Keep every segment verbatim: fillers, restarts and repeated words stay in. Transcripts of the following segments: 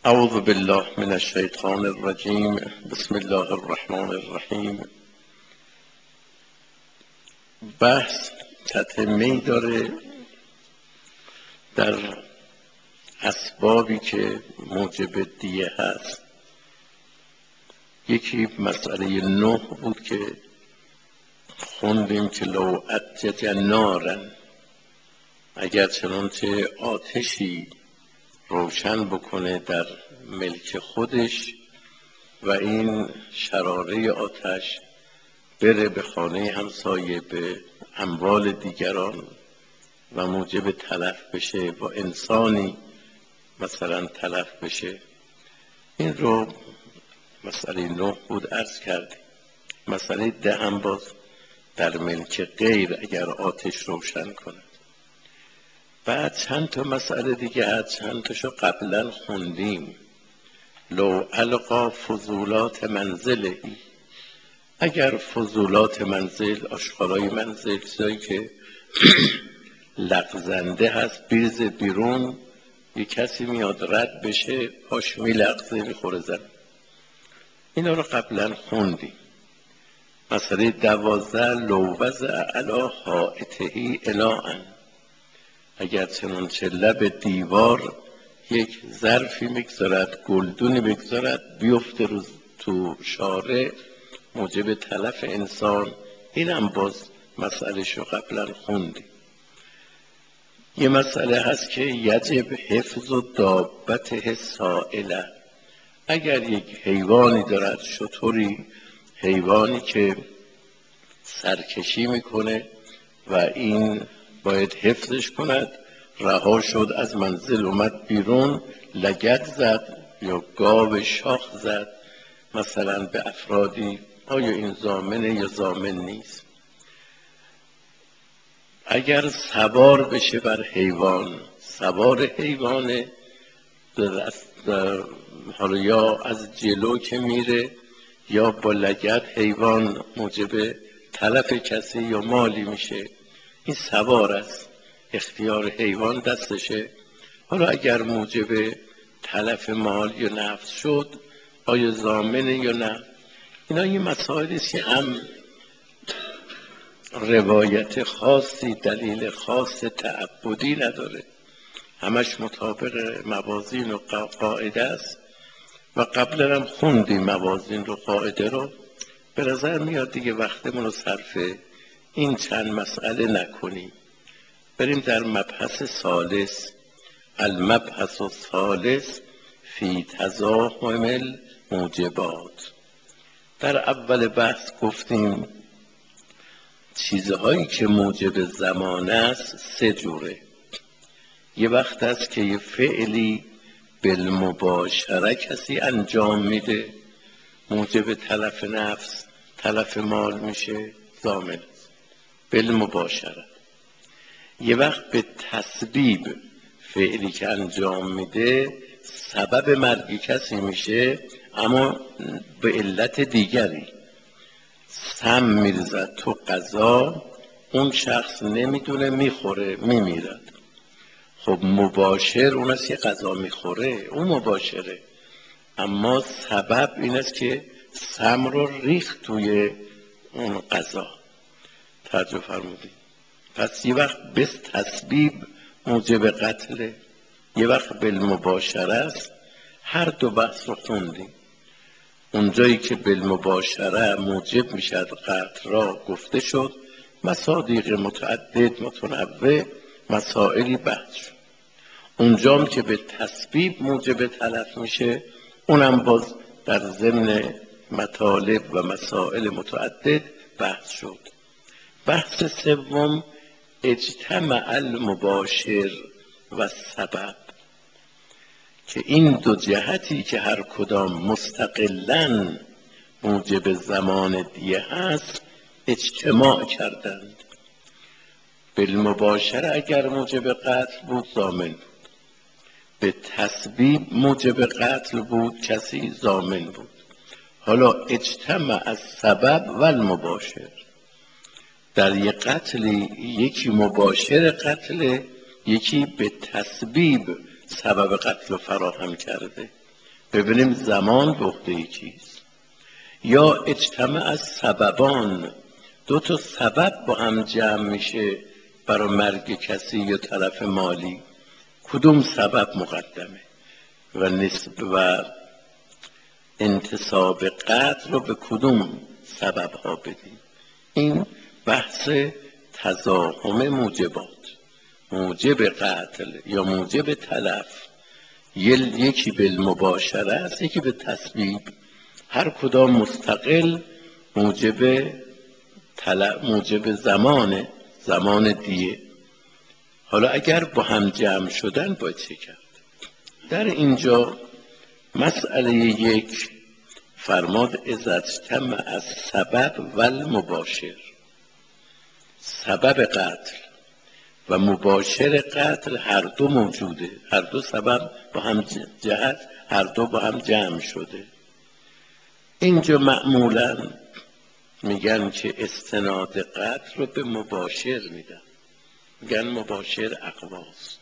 اعوذ بالله من الشیطان الرجیم. بسم الله الرحمن الرحیم. بحث تتمه‌ای داره در اسبابی که موجب دیه هست. یکی مسئله نه بود که خوندیم که لو اتجج نارا، اگر چنانچه آتشی روشن بکنه در ملک خودش و این شراره آتش بره به خانه همسایه، به اموال دیگران و موجب تلف بشه، با انسانی مثلا تلف بشه، این رو مسئله نه بود عرض کردیم. مسئله ده هم باز در ملک غیر اگر آتش روشن کنه. بعد چند تا مسئله دیگه هست، چند تاشو قبلا خوندیم. لو القا فضولات منزله، اگر فضولات منزل، آشغالای منزل، چیزایی که لغزنده هست بیرز بیرون، یک کسی میاد رد بشه پاش میلغزه میخوره زن، اینا رو قبلا خوندیم. مسئله دوازده لو وضع علی حائطه الاء، اگر چنانچه لب دیوار یک ظرفی میگذارد، گلدونی بگذارد بیفته رو تو شاره موجب تلف انسان، این هم باز مسئله شو قبلا خوندیم. یه مسئله هست که یجب حفظ و دابته سائله، اگر یک حیوانی دارد، شتری، حیوانی که سرکشی میکنه و این باید حفظش کند، رها شد از منزل اومد بیرون، لگد زد یا گاو شاخ زد مثلا به افرادی، آیا این ضامنه یا ضامن نیست؟ اگر سوار بشه بر حیوان، سوار حیوانه حالا یا از جلو که میره یا با لگد حیوان موجب تلف کسی یا مالی میشه، این سوار است، اختیار حیوان دستشه. حالا اگر موجب تلف مال یا نفس شد، آیا ضامنه یا نه؟ اینا یه مسائلی است که هم روایت خاصی، دلیل خاص تعبدی نداره، همش مطابق موازین و قاعده است و قبلا هم خوندیم موازین رو، قاعده رو. به نظر میاد دیگه وقتمون رو صرف این چند مسئله نکنیم، بریم در مبحث ثالث. المبحث الثالث فی تزاحم الموجبات. در اول بحث گفتیم چیزهایی که موجب زمان است سه جوره. یه وقت است که یه فعلی بالمباشره کسی انجام میده، موجب تلف نفس، تلف مال میشه، ضامن است بالمباشره. یه وقت به تسبیب فعلی که انجام میده سبب مرگ کسی میشه، اما به علت دیگری، سم میرزد تو غذا، اون شخص نمیدونه میخوره میمیرد. خب مباشر اون است که غذا میخوره، اون مباشره، اما سبب این است که سم رو ریخت توی اون غذا. توجه فرمودید؟ پس یه وقت به تسبیب موجب قتله، یه وقت بالمباشره است. هر دو بحث رو خوندیم. اونجایی که بالمباشره موجب میشد قتل را گفته شد، مصادیق متعدد متنوع مسائلی بحث شد. اونجام که به تسبیب موجب تلف میشه، اونم باز در ضمن مطالب و مسائل متعدد بحث شد. بحث سوم اجتمع المباشر و سبب، که این دو جهتی که هر کدام مستقلاً موجب زمان دیه هست اجتماع کردند. بالمباشره اگر موجب قتل بود ضامن بود، به تسبیب موجب قتل بود کسی ضامن بود. حالا اجتماع از سبب و المباشر، در یک قتلی یکی مباشر قتل، یکی به تسبیب سبب قتل رو فراهم کرده. ببینیم زمان به عهده کیست. یا اجتماع از سببان، دو تا سبب با هم جمع میشه برای مرگ کسی یا طرف مالی، کدوم سبب مقدمه و نسب و انتساب قتل رو به کدوم سبب ها بدیم. این بحث تزاحم موجبات، موجب قتل یا موجب تلف، یکی بالمباشره است یکی به تسبیب، هر کدام مستقل موجب تلف، موجب زمان زمان دیه. حالا اگر با هم جمع شدن باید چه کرد؟ در اینجا مسئله یک فرماد اذا اجتمع از سبب و المباشر، سبب قتل و مباشر قتل هر دو موجوده، هر دو سبب با هم جهت، هر دو با هم جمع شده. اینجا معمولا میگن که استناد قتل رو به مباشر میدن، میگن مباشر اقواست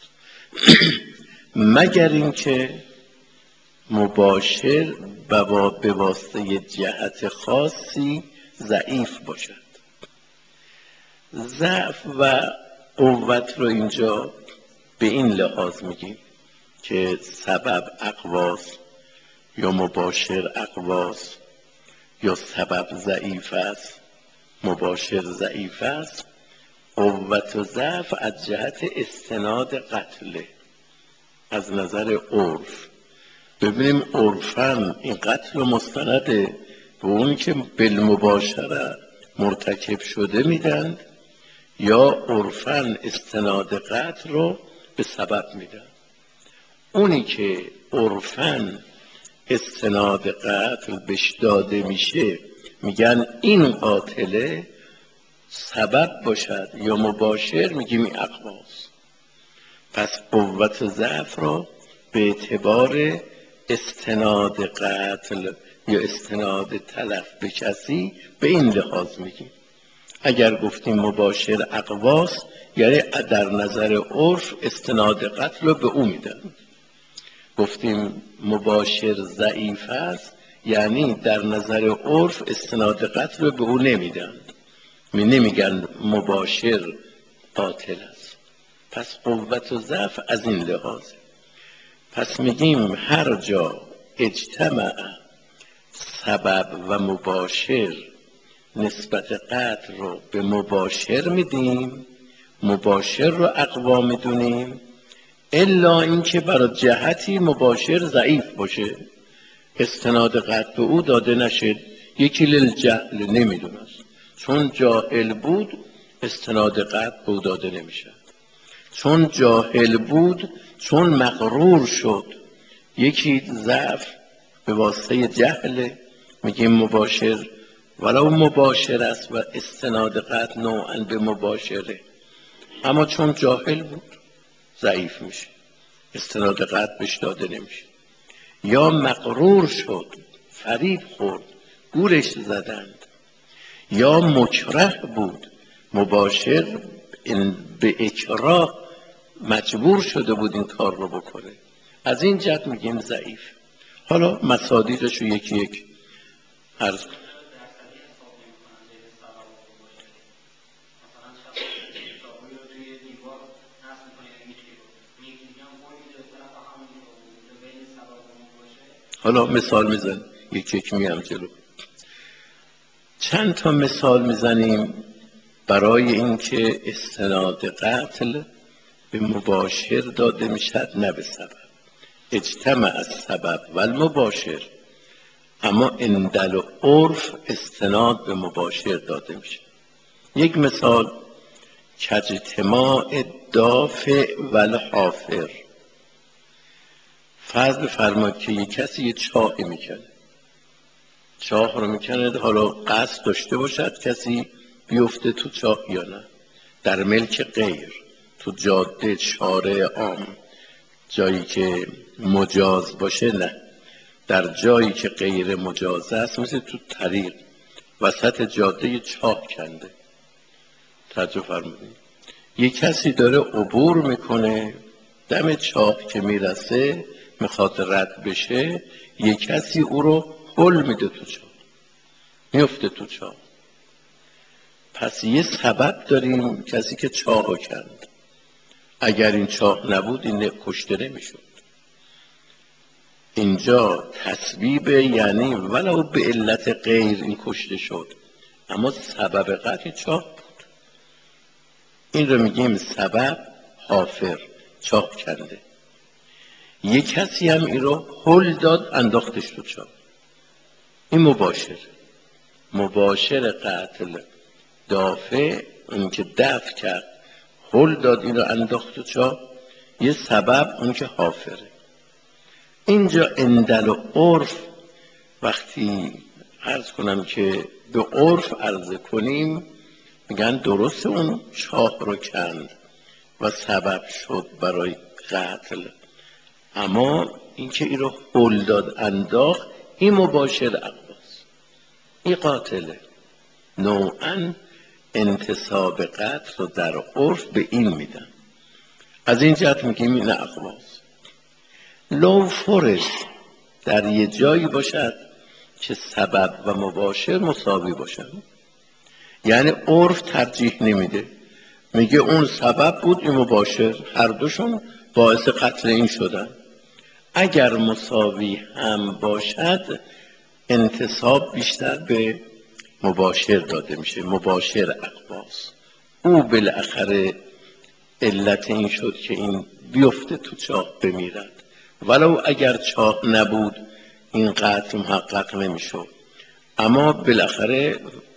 مگر اینکه مباشر به واسطه جهت خاصی ضعیف باشد. ضعف و قوت رو اینجا به این لحاظ میگیم که سبب اقواست یا مباشر اقواست یا سبب ضعیف است مباشر ضعیف است. قوت و ضعف از جهت استناد قتله از نظر عرف. ببینیم عرفاً این قتل و مستنده به اونی که بالمباشره مرتکب شده میدن یا عرفاً استناد قتل رو به سبب میدن. اونی که عرفاً استناد قتل بهش داده میشه میگن این قاتله، سبب باشد یا مباشر میگیم این اقواست. پس قوت و ضعف رو به اعتبار استناد قتل یا استناد تلف به کسی به این لحاظ میگیم. اگر گفتیم مباشر اقواست یعنی در نظر عرف استناد قتل رو به او میدن. گفتیم مباشر ضعیف است یعنی در نظر عرف استناد قتل رو به او نمیدن، می نمیگن مباشر قاتل است. پس قوت و ضعف از این لحاظ. پس میگیم هر جا اجتماع سبب و مباشر نسبت قتل رو به مباشر میدیم، مباشر رو اقوا میدونیم، الا اینکه برای جهتی مباشر ضعیف باشه استناد قتل به او داده نشه. یکی للجهل نمیدونست، چون جاهل بود استناد قتل به او داده نمیشه. چون جاهل بود، چون مغرور شد، یکی ضعف به واسطه جهل میگیم مباشر ولو مباشر است و استناد قتل نوعا به مباشره، اما چون جاهل بود ضعیف میشه استناد قتل بهش داده نمیشه. یا مغرور شد، فریب خورد، گورش زدند. یا مکره بود، مباشر به اکراه مجبور شده بود این کار رو بکنه، از این جهت میگیم ضعیف. حالا مصادیقش رو یکی یک عرض کنم. حالا مثال میزنیم یک یک میام جلو. چند تا مثال میزنیم برای اینکه استناد قتل به مباشر داده میشد نه به سبب. اجتماع از سبب و المباشر، اما اندل و عرف استناد به مباشر داده میشه. یک مثال کاجتماع دافع و الحافر. فرض بفرمایید که یک کسی یه چاهی میکنه، چاه رو میکنه، حالا قصد داشته باشد کسی بیفته تو چاه یا نه، در ملک غیر، تو جاده شارع عام، جایی که مجاز باشه نه، در جایی که غیر مجاز است مثل تو طریق وسط جاده چاه کنده. توجه فرمودید یک کسی داره عبور میکنه، دم چاه که میرسه میخواد رد بشه، یک کسی او رو هل میده تو چاه، میفته تو چاه. پس یه سبب داریم، کسی که چاه رو کند. اگر این چاه نبود این کشته نمیشد. اینجا تسبیب، یعنی ولو به علت غیر این کشته شد، اما سبب قتل چاه بود. این رو میگیم سبب حافر، چاه کنده. یک کسی هم این رو هل داد انداختش تو چاه، این مباشر. مباشر قتل دافع، اون که دفع کرد هل داد این رو انداخت تو چاه، یه سبب اون که حافره. اینجا اندل و عرف، وقتی عرض کنم که به عرف عرض کنیم، میگن درست اون چاه رو کند و سبب شد برای قتل، اما اینکه این رو هل داد انداخت، این مباشر اقواس، این قاتله. نوعا انتصاب قتل رو در عرف به این میدن. از این جهت میگیم این اقواس. لو فرض در یه جایی باشد که سبب و مباشر مساوی باشن، یعنی عرف ترجیح نمیده، میگه اون سبب بود این مباشر، هر دوشون باعث قتل این شدن. اگر مساوی هم باشد انتصاب بیشتر به مباشر داده میشه، مباشر اقواس. او بالاخره علت این شد که این بیفته تو چاه بمیرد، ولو اگر چاه نبود این قتل محقق نمیشد، اما بالاخره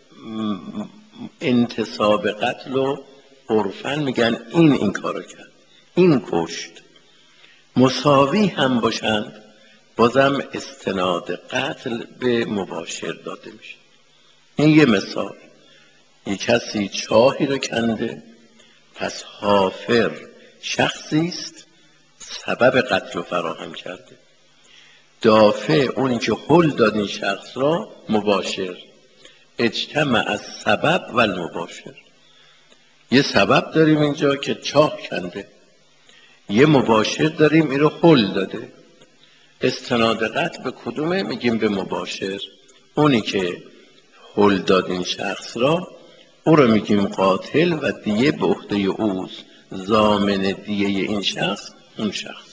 انتصاب قتل و عرفاً میگن این این کارو کرد، این کشت. مساوی هم باشند بازم استناد قتل به مباشر داده میشه. این یه مثال. یک کسی چاهی رو کنده، پس حافر شخصی است سبب قتل رو فراهم کرده، دافع اونی که هل داد این شخص را مباشر. اجتمع از سبب و المباشر. یه سبب داریم اینجا که چاه کنده، یه مباشر داریم این رو هل داده. استناد قتل به کدومه؟ میگیم به مباشر. اونی که هل داد این شخص را، او رو میگیم قاتل و دیه به عهده اوست. ضامن دیه این شخص اون شخص.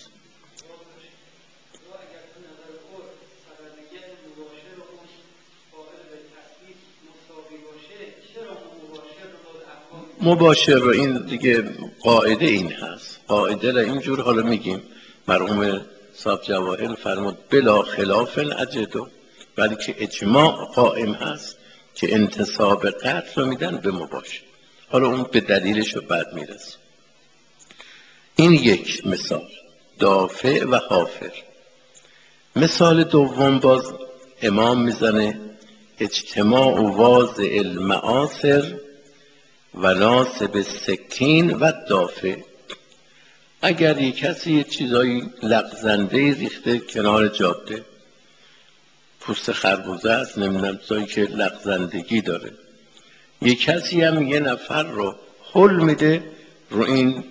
مباشر رو این دیگه قاعده این هست، قاعده را اینجور حالا میگیم. مرحوم صاحب جواهر فرمود بلا خلاف اجدو، ولی که اجماع قائم هست که انتصاب قتل رو میدن به مباشر. حالا اون به دلیلش رو بعد میرسه. این یک مثال، دافع و حافر. مثال دوم باز امام میزنه اجتماع و واضع المعاصر و ناصب سکین و دافع. اگر یک کسی یه چیزایی لغزنده ریخته کنار جاده، پوست خربوزه است، نمیدونم چیزایی که لغزندگی داره، یک کسی هم یه نفر رو هل میده رو این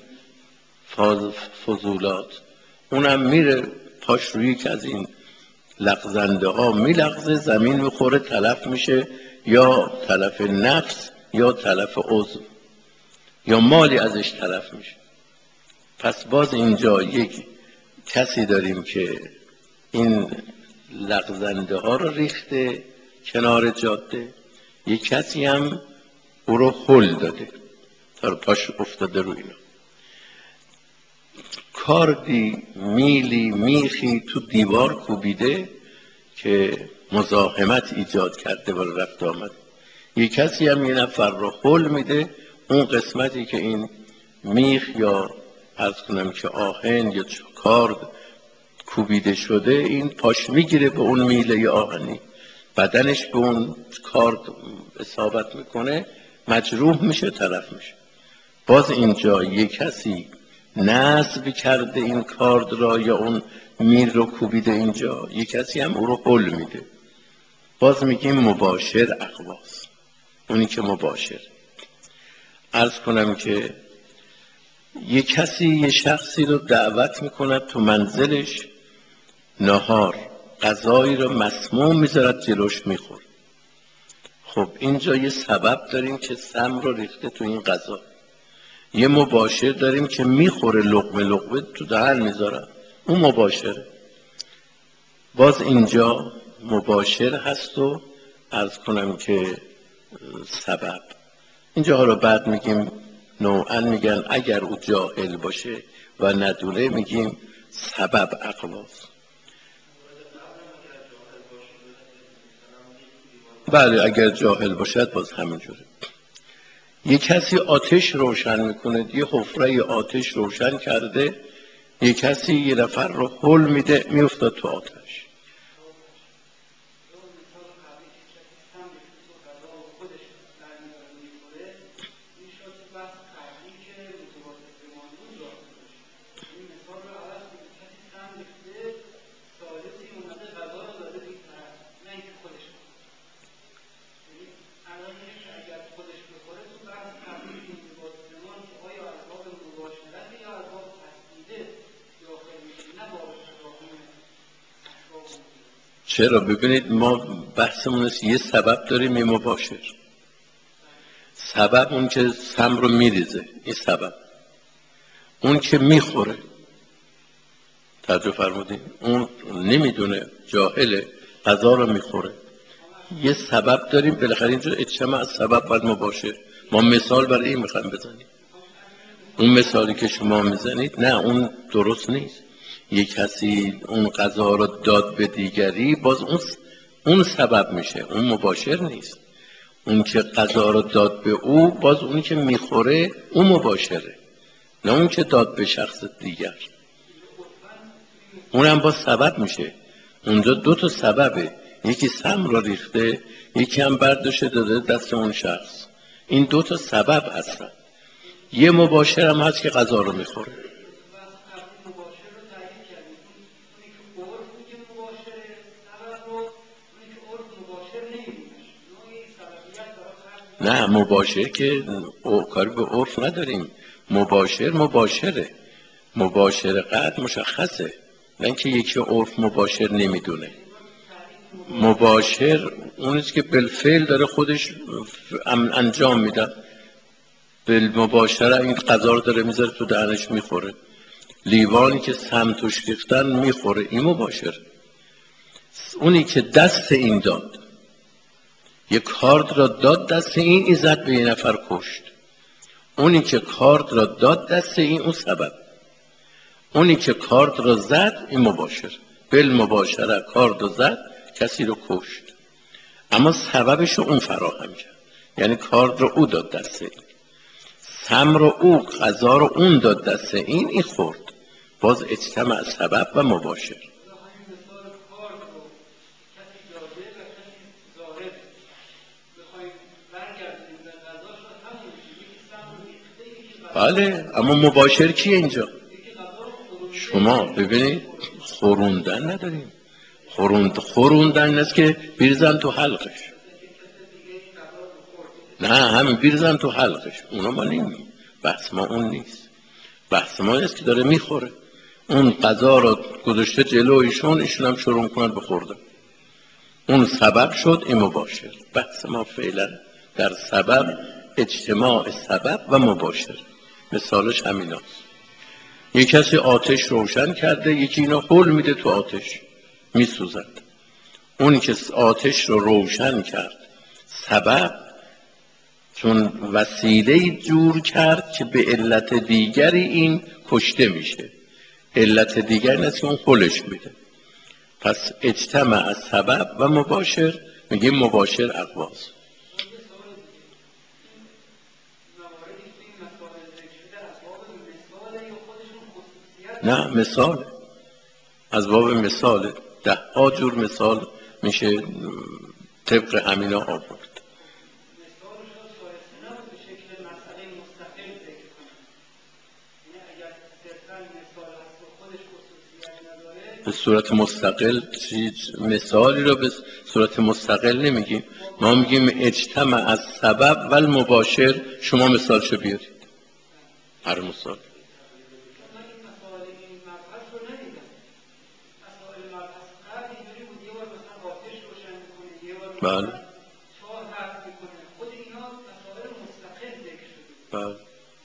فضولات، اونم میره پاش روی یک از این لغزنده ها میلغزه، زمین میخوره، تلف میشه، یا تلف نفس یا تلف عضو یا مالی ازش تلف میشه. پس باز اینجا یک کسی داریم که این لغزنده ها رو ریخته کنار جاده، یک کسی هم او رو هل داده تا پاش افتاده روی اینا. کاردی میلی میخی تو دیوار کوبیده که مزاحمت ایجاد کرده و رفت آمد. یک کسی هم یه نفر رو هل میده، اون قسمتی که این میخ یا عرض کنم که آهن یا کارد کوبیده شده، این پاش میگیره به اون میله آهنی، بدنش به اون کارد اصابت میکنه، مجروح میشه، تلف میشه. باز اینجا یک کسی نصب کرده این کارد را یا اون میل رو کوبیده اینجا، یک کسی هم او رو هل میده. باز میگیم مباشر اقواس، اونی که مباشر. عرض کنم که یک کسی یه شخصی رو دعوت میکند تو منزلش نهار غذایی رو مسموم میذارد جلوش میخور. خب اینجا یه سبب داریم که سم رو ریخته تو این غذا، یه مباشر داریم که میخوره لقمه لقمه تو دهن میذاره، اون مباشره. باز اینجا مباشر هست و عرض کنم که سبب. اینجا حالا بعد میگیم نوعا میگن اگر او جاهل باشه و ندونه میگیم سبب اقواست. بله اگر جاهل باشد باز همینجوره. یه کسی آتش روشن میکنه، یه حفره آتش روشن کرده، یه کسی یه نفر رو هل میده میافتاد تو آتش. چرا؟ ببینید ما بحثمون است یه سبب داریم یه مباشر. سبب اون که سم رو میریزه، این سبب. اون که میخوره، توجه فرمودین، اون نمیدونه، جاهله، غذا رو میخوره. یه سبب داریم، بالاخره اینجا اجتماع از سبب و مباشر. ما مثال برای این میخوایم بزنیم. اون مثالی که شما میزنید نه، اون درست نیست. یک کسی اون غذا رو داد به دیگری، باز اون اون سبب میشه، اون مباشر نیست. اون که غذا رو داد به او، باز اونی که میخوره اون مباشره، نه اون که داد به شخص دیگر. اونم باز سبب میشه. اونجا دو تا سببه، یکی سم رو ریخته، یکی هم برداشته داده دست اون شخص. این دو تا سبب هستن. یه مباشر هم هست که غذا رو میخوره. نه مباشر که او کاری به عرف نداریم. مباشر مباشره، مباشر قد مشخصه، نه اینکه یکی عرف مباشر نمیدونه. مباشر اونیست که بالفعل داره خودش انجام میده، بالمباشره این غذا رو داره میذاره تو دهنش میخوره. لیوانی که سم توش ریختن میخوره، این مباشر. اونی که دست این داد، یک کارد را داد دست این، این زد به یه نفر کشت. اونی که کارد را داد دست این، اون سبب. اونی که کارد را زد، این مباشر. بالمباشره کارد را زد، کسی رو کشت، اما سببش رو اون فراهم کرد، یعنی کارد رو او داد دست این، سم رو او، غذا رو اون داد دست این، این خورد. باز اجتماع سبب و مباشر. بله اما مباشر کیه اینجا؟ شما ببینید خوروندن نداریم. خوروند خوروندن است که بیرزن تو حلقش. نه همین بیرزن تو حلقش، اونا ما نمیم. بحث ما اون نیست. بحث ما است که داره میخوره. اون غذا رو گذاشته جلو ایشون، ایشون هم شروع کنن بخوردن. اون سبب شد، این مباشر. بحث ما فعلا در سبب، اجتماع سبب و مباشر. مثالش همین هست. یک کسی آتش روشن کرده، یکی اینو هل میده تو آتش میسوزد. اون که آتش رو روشن کرد سبب، چون وسیله جور کرد که به علت دیگری این کشته میشه، علت دیگری نیست که اون هلش میده. پس اجتماع از سبب و مباشر، میگیم مباشر اقواس. نه مثال، از باب مثال ده ها جور مثال میشه طبق همینا آورد. به صورت مستقل چیز مثالی رو به صورت مستقل نمیگیم، ما میگیم اجتماع از سبب و المباشر. شما مثالشو بیارید. هر مثال بله چهار حرف میکنه، خود اینا مسائل مستقل ذکر شده. بله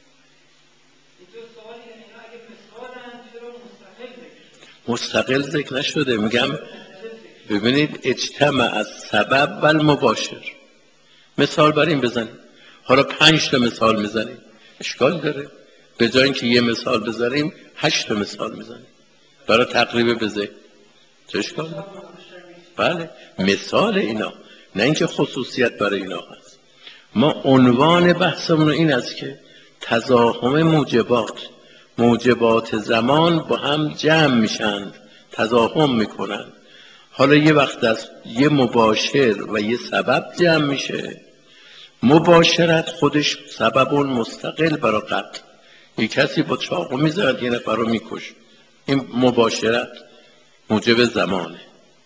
اینجا سوالی که اینا اگه مثالن چرا مستقل ذکر شده؟ مستقل ذکر نشده. میگم ببینید اجتماع از سبب و المباشر. مثال بر این بزنیم. حالا پنج تا مثال میزنیم اشکال داره؟ به جای اینکه یه مثال بزنیم هشت تا مثال میزنیم برای تقریب بزه چه اشکال داره؟ بله مثال اینا، نه اینکه خصوصیت برای اینا هست. ما عنوان بحثمون این است که تزاحم موجبات موجبات زمان با هم جمع میشند، تزاحم میکنن. حالا یه وقت است یه مباشر و یه سبب جمع میشه. مباشرت خودش سبب مستقل برای قتل. یه کسی با چاقو میزد یه نفر رو میکش، این مباشرت موجب زمانه.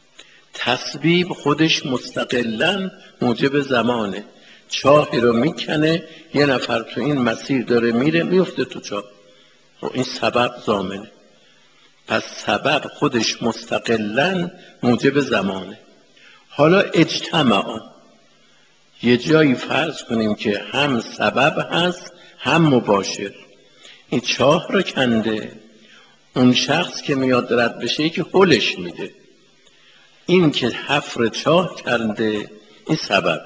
تسبیب خودش مستقلاً موجب زمانه. چاهی رو میکنه یه نفر تو این مسیر داره میره میفته تو چاه، خب این سبب ضامنه. پس سبب خودش مستقلاً موجب زمانه. حالا اجتماع یه جایی فرض کنیم که هم سبب هست هم مباشر. این چاه رو کنده، اون شخص که میاد رد بشه که هلش میده. این که حفر چاه کرده این سبب.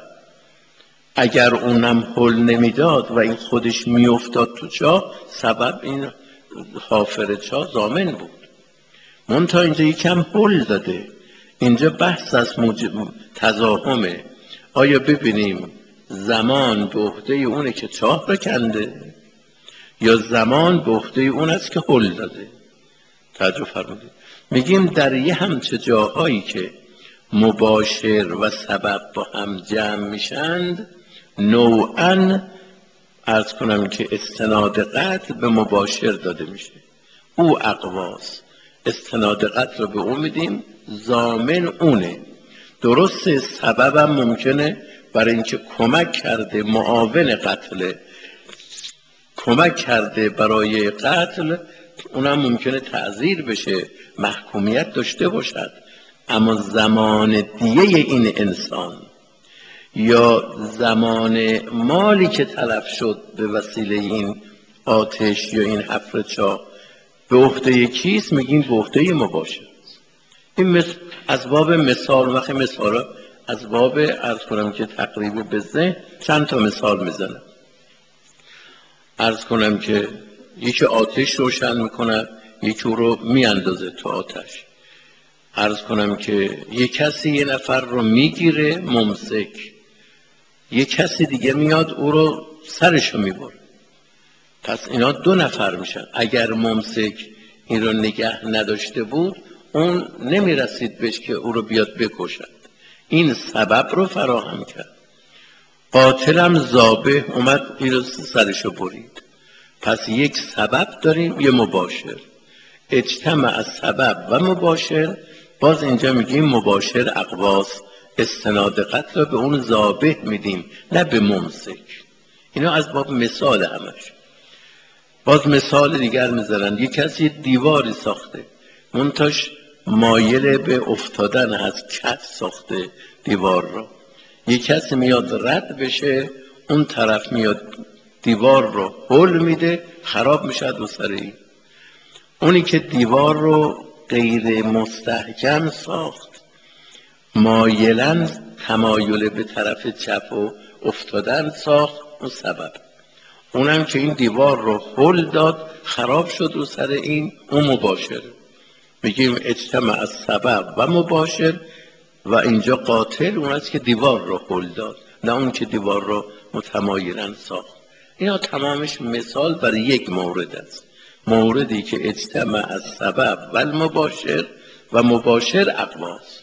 اگر اونم هل نمیداد و این خودش میافتاد تو چاه، سبب این حافر چاه ضامن بود. منتها اینجا یکم هل داده. اینجا بحث از موجب تزاحمه. آیا ببینیم زمان به عهده اونه که چاه رو کنده یا زمان به عهده اون است که هل داده؟ توجه فرمودید. میگیم در یه همچه جاهایی که مباشر و سبب با هم جمع میشند، نوعاً عرض کنم که استناد قتل به مباشر داده میشه. او اقواس استناد قتل رو به اون میدیم، ضامن اونه. درسته سببم ممکنه برای اینکه کمک کرده معاون قتل، کمک کرده برای قتل، اونم ممکنه تعزیر بشه، محکومیت داشته باشد، اما زمان دیه این انسان یا زمان مالی که تلف شد به وسیله این آتش یا این حفر چاه به عهده کیست؟ میگیم به عهده مباشر. این مثل از باب مثال، وقتی مثال از باب عرض کنم که تقریب به ذهن چند تا مثال میزنم. عرض کنم که یکی آتش روشن میکند، یکی او رو میاندازه تو آتش. عرض کنم که یک کسی یه نفر رو میگیره ممسک، یک کسی دیگه میاد او رو سرش رو میبره. پس اینا دو نفر میشن. اگر ممسک این رو نگه نداشته بود اون نمیرسید بهش که او رو بیاد بکشد. این سبب رو فراهم کرد. قاتلم ذابح اومد این رو سرش رو برید. پس یک سبب داریم یه مباشر. اجتماع از سبب و مباشر. باز اینجا میگیم مباشر اقواس استناد قتل رو به اون ذابح میدیم نه به ممسک. اینا از باب مثال همش. باز مثال دیگر میذارن. یک کسی دیواری ساخته منتاش مایل به افتادن هست، کج ساخته دیوار رو. یک کسی میاد رد بشه، اون طرف میاد دیوار رو هل میده، خراب میشه دو سر این. اونی که دیوار رو غیر مستحکم ساخت، مایلن تمایل به طرف چپ و افتادن ساخت، اون سبب. اونم که این دیوار رو هل داد خراب شد رو سر این، اون مباشر. میگیم اجتماع از سبب و مباشر. و اینجا قاتل اون است که دیوار رو هل داد، نه اون که دیوار رو متمایلاً ساخت. اینا تمامش مثال برای یک مورد است، موردی که اجتماع از سبب و مباشر و مباشر اقواس.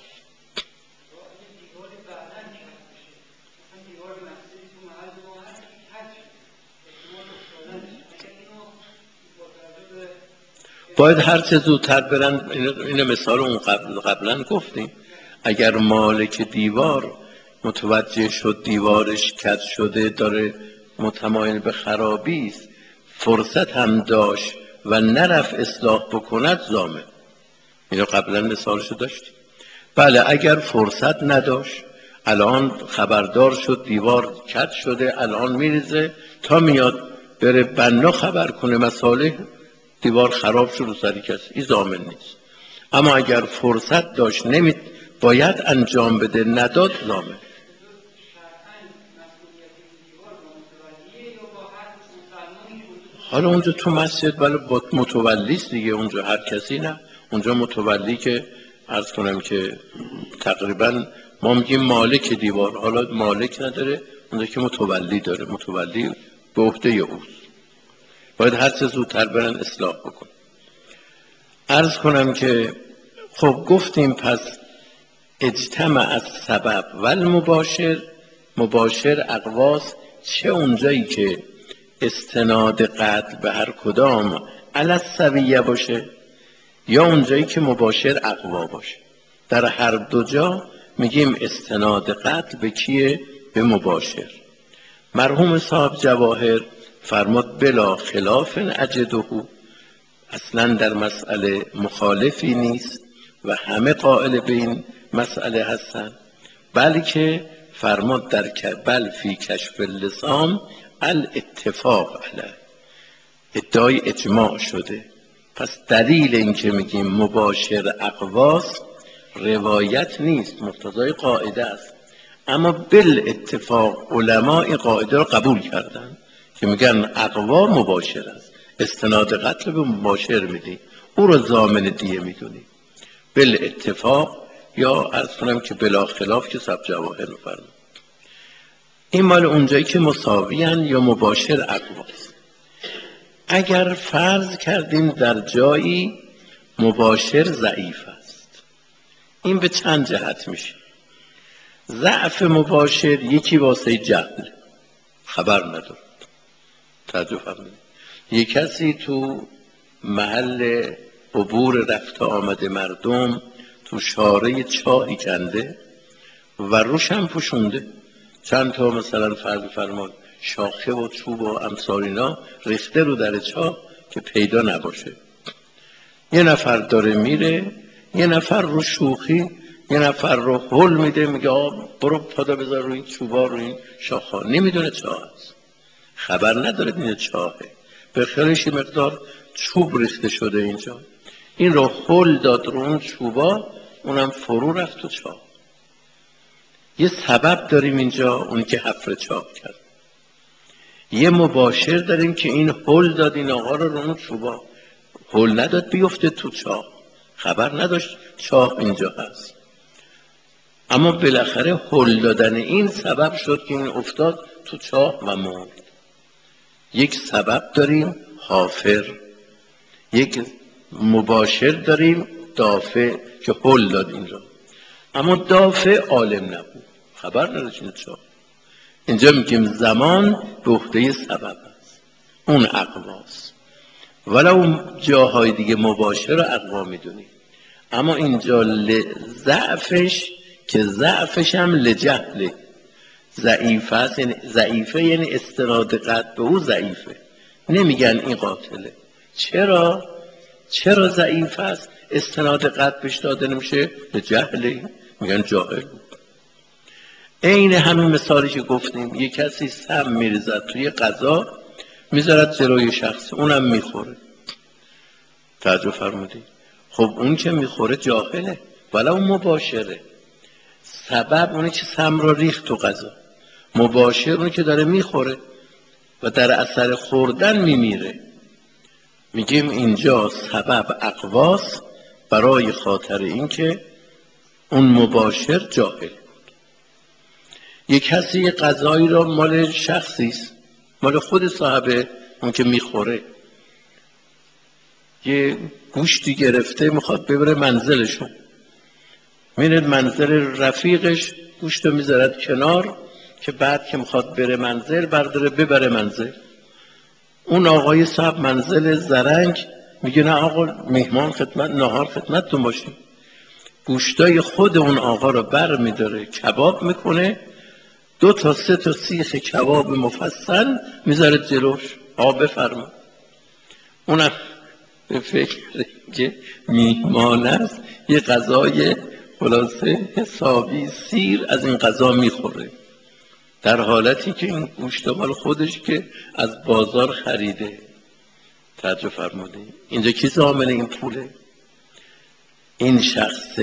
باید هر چه زودتر برن. این مثال اون قبل قبلا گفتیم. اگر مالک دیوار متوجه شد دیوارش کج شده داره متمایل به خرابی است، فرصت هم داشت و نرفت اصلاح بکند، ضامن. اینو قبلا مثالشو داشتیم. بله اگر فرصت نداشت، الان خبردار شد دیوار کج شده، الان میریزه، تا میاد بره بنا خبر کنه مساله دیوار خراب شد رو سری کسی، این ضامن نیست. اما اگر فرصت داشت نمی باید انجام بده، نداد ضامن. حالا اونجا تو مسجد ولی متولیست دیگه، اونجا هر کسی نه، اونجا متولی که عرض کنم که تقریبا ما میگیم مالک دیوار، حالا مالک نداره اونجا که متولی داره، متولی به عهده اوست، باید هر چه زودتر برن اصلاح بکن. عرض کنم که خب گفتیم پس اجتماع از سبب و المباشر، مباشر اقواس، چه اونجایی که استناد قتل به هر کدام علی السویه باشه یا اونجایی که مباشر اقوا باشه، در هر دو جا میگیم استناد قتل به کیه؟ به مباشر. مرحوم صاحب جواهر فرمود بلا خلاف اجده، اصلا در مسئله مخالفی نیست و همه قائل به این مسئله هستن، بلکه فرمود در بل فی کشف اللسان الاتفاق علیه، ادعای اجماع شده. پس دلیل این که میگیم مباشر اقواس روایت نیست، مقتضای قاعده است، اما بالاتفاق علماء قاعده را قبول کردن که میگن اقوا مباشر است، استناد قتل به مباشر میدی، او رو ضامن دیه میدونی بالاتفاق، یا عرض کنم که بلا خلاف که صاحب جواهر میفرمایند. این مال اونجایی که مساویان یا مباشر اقواست. اگر فرض کردیم در جایی مباشر ضعیف است، این به چند جهت میشه. ضعف مباشر یکی واسه جهل، خبر نداره، توجه فرمایید، یک کسی تو محل عبور رفت آمد مردم تو شاره چاهی کنده و روش هم پوشونده چند تا مثلا فرض فرمان شاخه و چوب و امثال اینا ریخته رو در چاه که پیدا نباشه. یه نفر داره میره، یه نفر رو شوخی یه نفر رو هل میده، میگه آه برو پادا بذار رو این چوبا رو این شاخه، نمیدونه چاه هست، خبر نداره این چاهه، به خیلیش مقدار چوب ریخته شده اینجا، این رو هل داد رو اون چوبا، اونم فرو رفت تو چاه. یه سبب داریم اینجا، اونی که حفر چاه کرد. یه مباشر داریم که این هل داد این آقا رو رو اون چوبا، هل نداد بیفته تو چاه، خبر نداشت چاه اینجا هست، اما بالاخره هل دادن این سبب شد که این افتاد تو چاه و مرد. یک سبب داریم حافر، یک مباشر داریم دافع که هل داد این را، اما دافع عالم نبود، خبر نداشت این چاه. اینجا میگیم زمان به عهده سبب است، اون اقواست، ولو جاهای دیگه مباشر رو اقوا میدونیم، اما اینجا ضعفش که ضعفش هم لجهله، ضعیفه است، یعنی ضعیفه یعنی استناد قتل به او ضعیفه، نمیگن این قاتله. چرا؟ چرا ضعیف است؟ استناد قتل بهش داده نمیشه، لجهله، میگن جاهل بود. عین همین مثالی که گفتیم، یک کسی سم میریزد توی غذا میذارد جلوی شخص، اونم میخوره، توجه فرمودید؟ خب اون که میخوره جاهله، ولو مباشره، سبب اونه که سم رو ریخت تو غذا، مباشر اونه که داره میخوره و در اثر خوردن میمیره. میگیم اینجا سبب اقواس برای خاطر این که اون مباشر جاهل. یک کسی غذایی را مال شخصی است، مال خود صاحب اون که میخوره، یه گوشتی گرفته میخواد ببره منزلشون، میره منزل رفیقش گوشت رو میذارد کنار که بعد که میخواد بره منزل برداره ببره منزل. اون آقای صاحب منزل زرنگ میگه نه آقا مهمان خدمت نهار خدمتتون باشیم، گوشتای خود اون آقا رو بر میداره کباب میکنه، دو تا سه تا سیخ کباب مفصل میذاره جلوش، آقا بفرما. اونم به فکر که میهمان است، یه غذای خلاصه حسابی سیر از این غذا میخوره، در حالتی که این گوشت مال خودش که از بازار خریده. توجه فرمودید اینجا کی ضامن این پوله؟ این شخص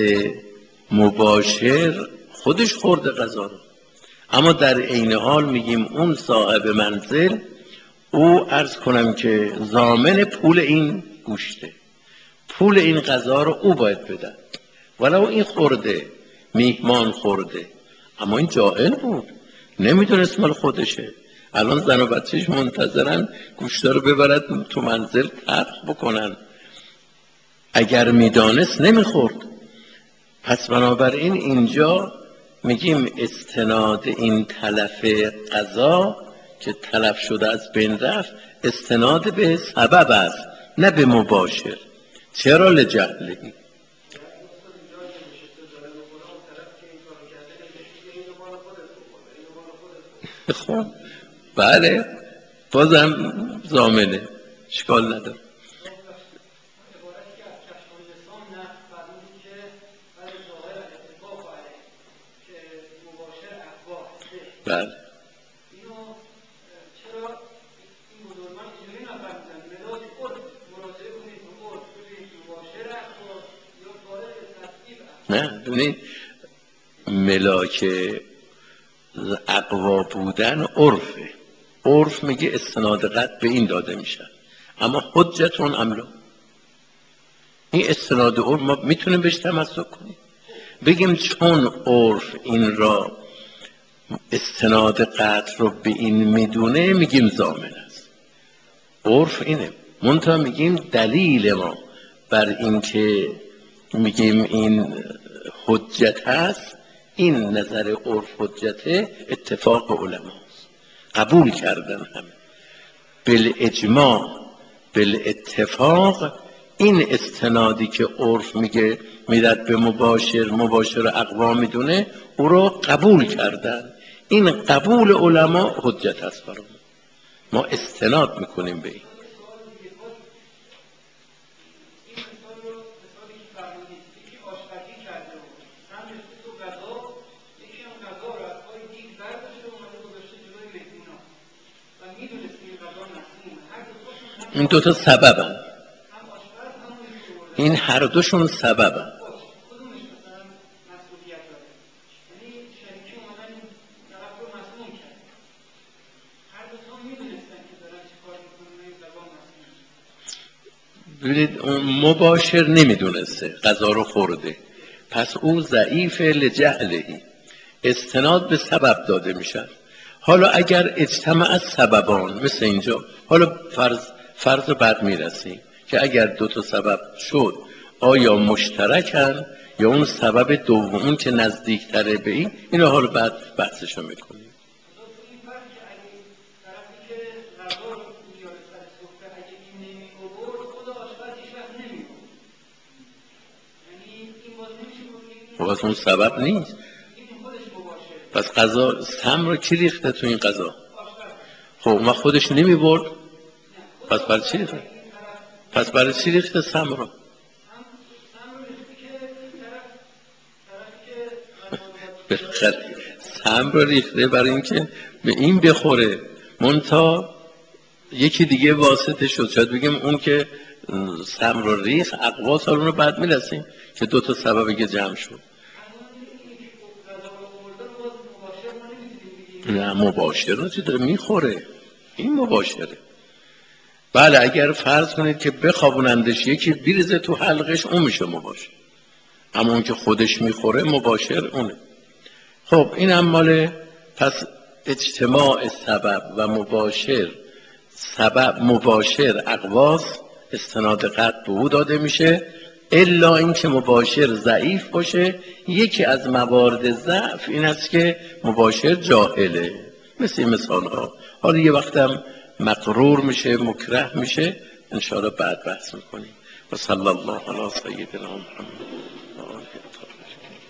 مباشر خودش خورده غذا رو، اما در عین حال میگیم اون صاحب منزل او عرض کنم که ضامن پول این گوشته، پول این غذا رو او باید بده، ولو این خورده میهمان خورده، اما این جاهل بود نمیدونست مال خودشه. الان زن و بچهش منتظرن گوشتا رو ببرد تو منزل طبخ بکنن، اگر میدانست نمیخورد. پس بنابراین اینجا میگیم استناد این تلف غذا که تلف شده از بین رفت استناد به سبب است نه به مباشر. چرا؟ لجهلهی. خب بله بازم ضامنه، اشکال نداره. بله نه دونی ملاک اقوا بودن عرفه، عرف میگه استناد قط به این داده میشه، اما حجتون املا این استناد عرف ما میتونیم بهش تمسک کنیم بگیم چون عرف این را استناد قطع رو به این میدونه میگیم ضامن است. عرف اینه، منتها میگیم دلیل ما بر این که میگیم این حجت هست، این نظر عرف حجته اتفاق علماست، قبول کردن همه بالاجماع بالاتفاق. این استنادی که عرف میگه میرد به مباشر، مباشر اقوا میدونه، او رو قبول کردن. این قبول علما حجت هست برامون، ما استناد میکنیم به این. این دوتا سببن، این هر دوشون سببن. ببینید اون مباشر نمیدونسته غذا رو خورده، پس او ضعیف لجهلهی، استناد به سبب داده میشن. حالا اگر اجتماع از سببان مثل اینجا، حالا فرض فرض بعد میرسیم که اگر دو تا سبب شد آیا مشترکن یا اون سبب دوم که نزدیکتره به این، اینو حالا بعد بحثشو میکنیم. پس اون سبب نیست. پس قضا سم رو کی ریخته تو این قضا؟ خب ما خودش نمی برد، پس برای چی ریخته؟ پس برای چی ریخته سم رو؟ بخره سم رو ریخته برای اینکه به این بخوره، منتها یکی دیگه واسطه شد. شاید بگیم اون که سم رو ریخ اقوا سالون رو بعد میرسیم که دو تا سببی که جمع شد. نه مباشر رو چی داره میخوره، این مباشره. بله اگر فرض کنید که بخوابونندش یکی بریزه تو حلقش اون میشه مباشر، اما اون که خودش میخوره مباشر اونه. خب این هم ماله. پس اجتماع سبب و مباشر، سبب مباشر اقواس استناد قطع به او داده میشه، الا اینکه مباشر ضعیف باشه. یکی از موارد ضعف این است که مباشر جاهله، مثل این مثال ها. حالا یه وقتم مقرور میشه، مکره میشه، انشاءالله بعد بحث میکنیم. و صلی الله علی سیدنا محمد.